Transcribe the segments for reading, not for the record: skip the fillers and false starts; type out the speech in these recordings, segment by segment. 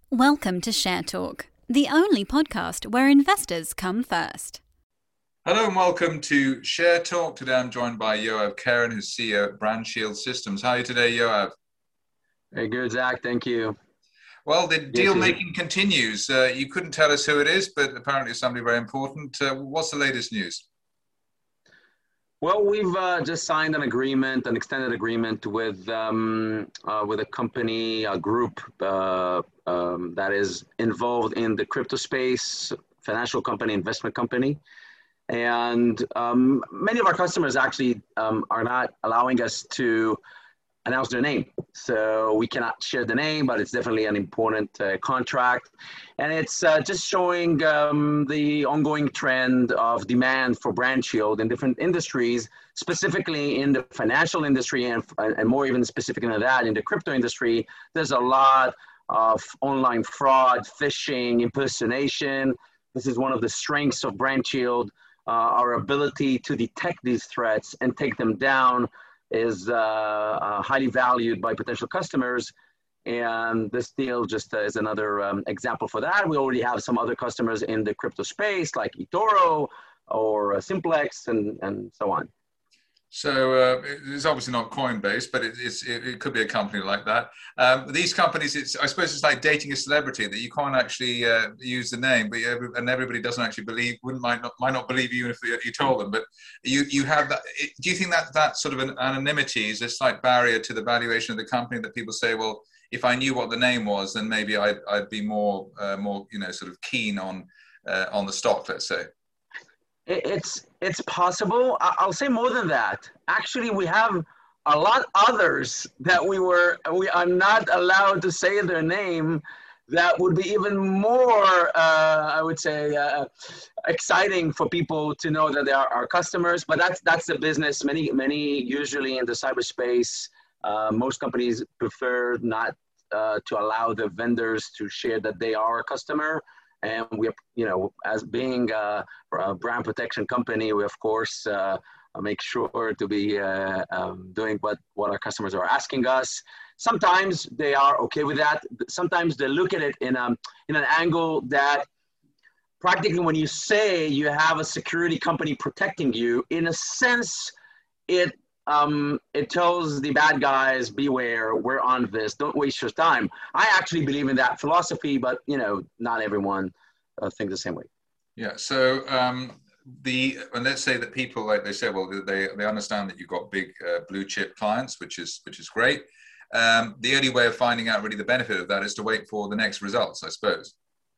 Welcome to Share Talk, the only podcast where investors come first. Hello and welcome to Share Talk. Today I'm joined by Yoav Keren, who's CEO at BrandShield Systems. How are you today, Yoav? Very good, Zach. Thank you. Well, the deal making continues. You couldn't tell us who it is, but apparently it's somebody very important. What's the latest news? Well, we've just signed an extended agreement with a company, a group that is involved in the crypto space, financial company, investment company. And many of our customers actually are not allowing us to announce their name. So we cannot share the name, but it's definitely an important contract. And it's just showing the ongoing trend of demand for BrandShield in different industries, specifically in the financial industry and more even specifically than that, in the crypto industry. There's a lot of online fraud, phishing, impersonation. This is one of the strengths of BrandShield. Our ability to detect these threats and take them down is highly valued by potential customers. And this deal just is another example for that. We already have some other customers in the crypto space like eToro or Simplex and so on. So it's obviously not Coinbase, but it could be a company like that. These companies, I suppose it's like dating a celebrity that you can't actually use the name, but everybody doesn't actually might not believe you if you told them. But you have that. Do you think that sort of an anonymity is a slight barrier to the valuation of the company, that people say, well, if I knew what the name was, then maybe I'd be more sort of keen on the stock, let's say? It's possible. I'll say more than that. Actually, we have a lot others that we are not allowed to say their name. That would be even more, I would say, exciting for people to know that they are our customers. But that's the business. Many usually in the cyberspace, most companies prefer not to allow the vendors to share that they are a customer. And we, as being a brand protection company, we of course make sure to be doing what our customers are asking us. Sometimes they are okay with that. Sometimes they look at it in an angle that practically, when you say you have a security company protecting you, in a sense, it tells the bad guys, beware, we're on this, don't waste your time. I actually believe in that philosophy, but not everyone thinks the same way. Yeah, so and let's say that people, like they say, well, they understand that you've got big blue chip clients, which is great. The only way of finding out really the benefit of that is to wait for the next results, I suppose.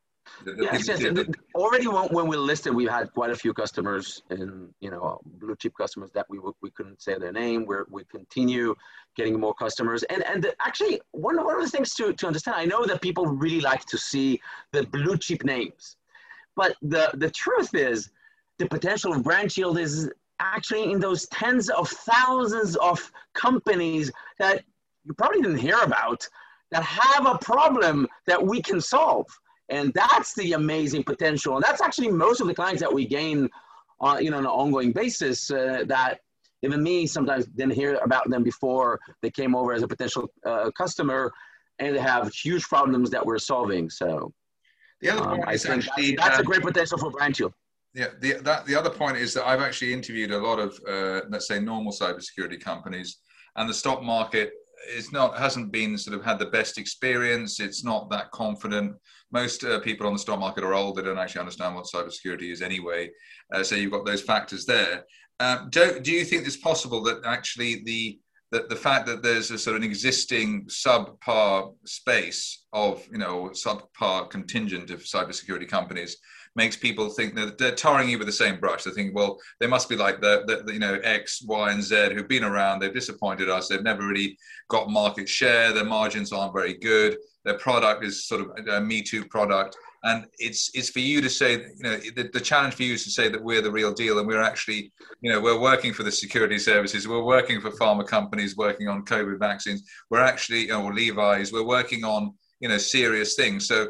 Yes. Already when we listed, we had quite a few customers in, blue chip customers that we couldn't say their name. We continue getting more customers. And actually, one of the things to understand, I know that people really like to see the blue chip names. But the truth is, the potential of BrandShield is actually in those tens of thousands of companies that you probably didn't hear about that have a problem that we can solve. And that's the amazing potential. And that's actually most of the clients that we gain on an ongoing basis, that even me sometimes didn't hear about them before they came over as a potential customer, and they have huge problems that we're solving. So the other point is actually that's a great potential for BrandShield. Yeah, the other point is that I've actually interviewed a lot of, let's say, normal cybersecurity companies, and the stock market hasn't been sort of had the best experience. It's not that confident. Most people on the stock market are old. They don't actually understand what cybersecurity is anyway. So you've got those factors there. Do you think it's possible that actually the fact that there's a sort of an existing subpar space of, subpar contingent of cybersecurity companies makes people think that they're tarring you with the same brush? They think, well, they must be like the X, Y, and Z who've been around. They've disappointed us. They've never really got market share. Their margins aren't very good. Their product is sort of a Me Too product. And it's for you to say, the challenge for you is to say that we're the real deal, and we're actually, we're working for the security services. We're working for pharma companies working on COVID vaccines. We're actually, or Levi's, we're working on, serious things. So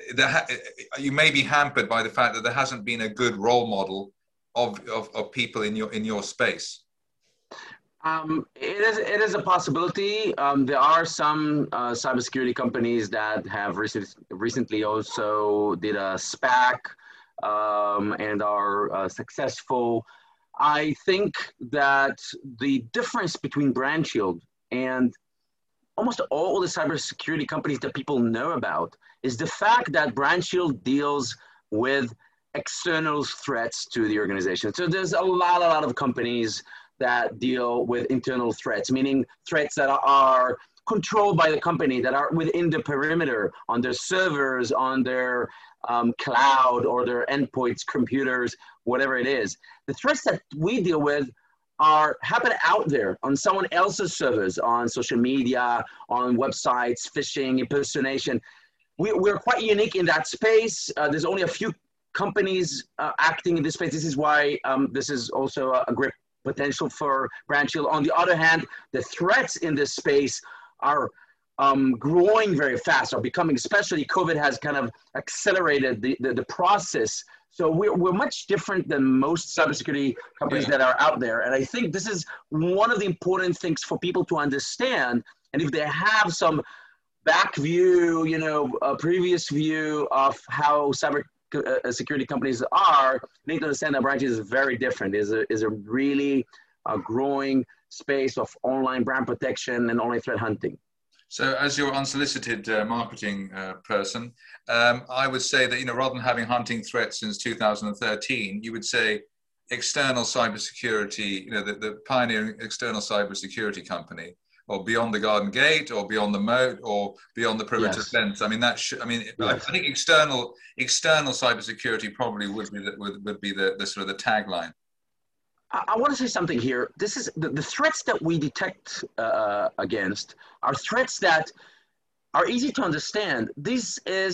you may be hampered by the fact that there hasn't been a good role model of people in your space. It is a possibility. There are some cybersecurity companies that have recently also did a SPAC and are successful. I think that the difference between BrandShield and almost all the cybersecurity companies that people know about is the fact that BrandShield deals with external threats to the organization. So there's a lot of companies that deal with internal threats, meaning threats that are controlled by the company, that are within the perimeter, on their servers, on their cloud, or their endpoints, computers, whatever it is. The threats that we deal with happen out there on someone else's servers, on social media, on websites, phishing, impersonation. We're quite unique in that space. There's only a few companies acting in this space. This is why this is also a great potential for BrandShield. On the other hand, the threats in this space are growing very fast, are becoming, especially COVID has kind of accelerated the process. So we're much different than most cybersecurity companies that are out there. And I think this is one of the important things for people to understand. And if they have some back view, a previous view of how security companies are, they need to understand that BrandShield is very different. Is a really growing space of online brand protection and online threat hunting. So as your unsolicited marketing person, I would say that, rather than having hunting threats since 2013, you would say external cybersecurity, the pioneering external cybersecurity company, or beyond the garden gate, or beyond the moat, or beyond the perimeter fence. I mean, I think external cybersecurity probably would be the sort of the tagline. I want to say something here. This is the threats that we detect against are threats that are easy to understand. This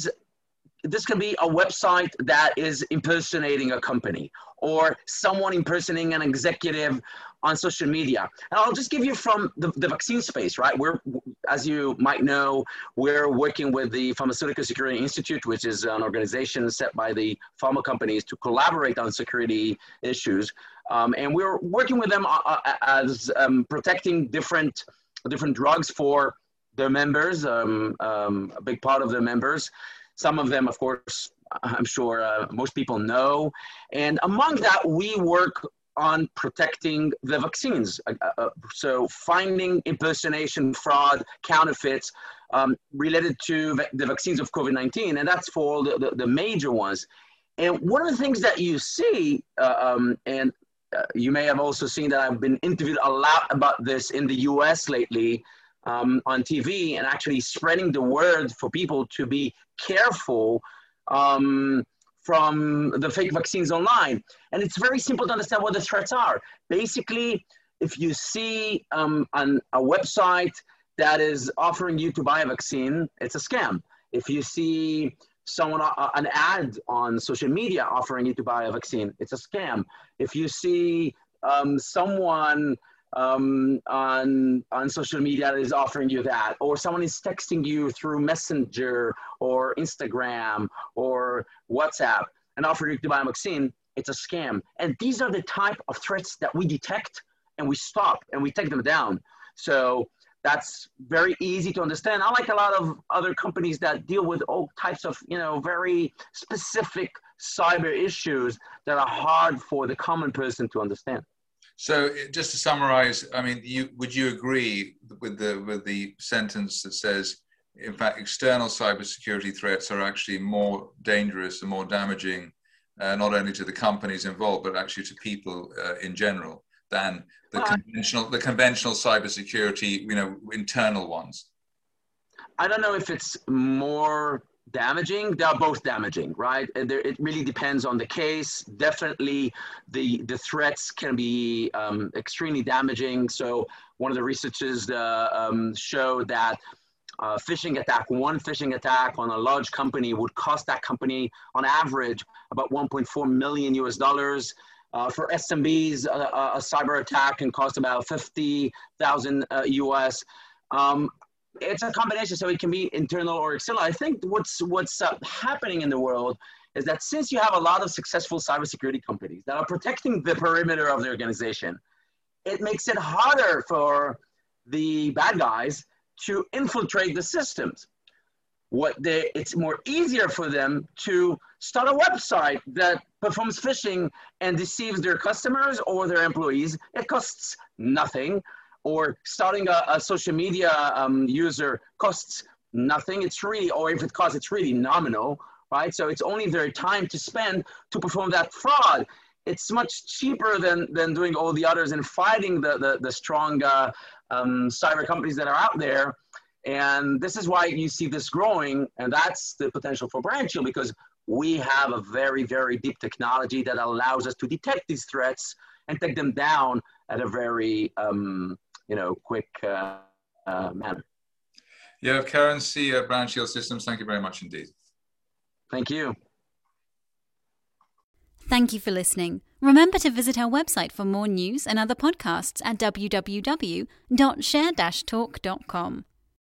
can be a website that is impersonating a company, or someone impersonating an executive on social media. And I'll just give you from the vaccine space, right? As you might know, we're working with the Pharmaceutical Security Institute, which is an organization set by the pharma companies to collaborate on security issues. And we're working with them as protecting different drugs for their members, a big part of their members. Some of them, of course, I'm sure most people know. And among that, we work on protecting the vaccines. So finding impersonation, fraud, counterfeits related to the vaccines of COVID-19. And that's for the major ones. And one of the things that you see, and you may have also seen that I've been interviewed a lot about this in the US lately on TV, and actually spreading the word for people to be careful from the fake vaccines online. And it's very simple to understand what the threats are. Basically, if you see on a website that is offering you to buy a vaccine, it's a scam. If you see someone, an ad on social media offering you to buy a vaccine, it's a scam. If you see someone on social media that is offering you that, or someone is texting you through Messenger or Instagram or WhatsApp and offering you to buy a vaccine, it's a scam. And these are the type of threats that we detect and we stop and we take them down. So that's very easy to understand. Unlike a lot of other companies that deal with all types of, very specific cyber issues that are hard for the common person to understand. So just to summarize, I mean, would you agree with the sentence that says, in fact, external cybersecurity threats are actually more dangerous and more damaging, not only to the companies involved, but actually to people in general, than the conventional cybersecurity, internal ones? I don't know if it's more damaging. They're both damaging, right? It really depends on the case. Definitely the threats can be extremely damaging. So one of the researchers showed that one phishing attack on a large company would cost that company on average about $1.4 million US. For SMBs, a cyber attack can cost about 50,000 US. It's a combination, so it can be internal or external. I think what's happening in the world is that since you have a lot of successful cybersecurity companies that are protecting the perimeter of the organization, it makes it harder for the bad guys to infiltrate the systems. It's more easier for them to start a website that performs phishing and deceives their customers or their employees. It costs nothing. Or starting a social media user costs nothing. It's really, or if it costs, it's really nominal, right? So it's only their time to spend to perform that fraud. It's much cheaper than doing all the others and fighting the strong cyber companies that are out there. And this is why you see this growing, and that's the potential for BrandShield, because we have a very, very deep technology that allows us to detect these threats and take them down at a very quick manner. Yeah, Karen, CEO of BrandShield Systems, thank you very much indeed. Thank you. Thank you for listening. Remember to visit our website for more news and other podcasts at www.share-talk.com.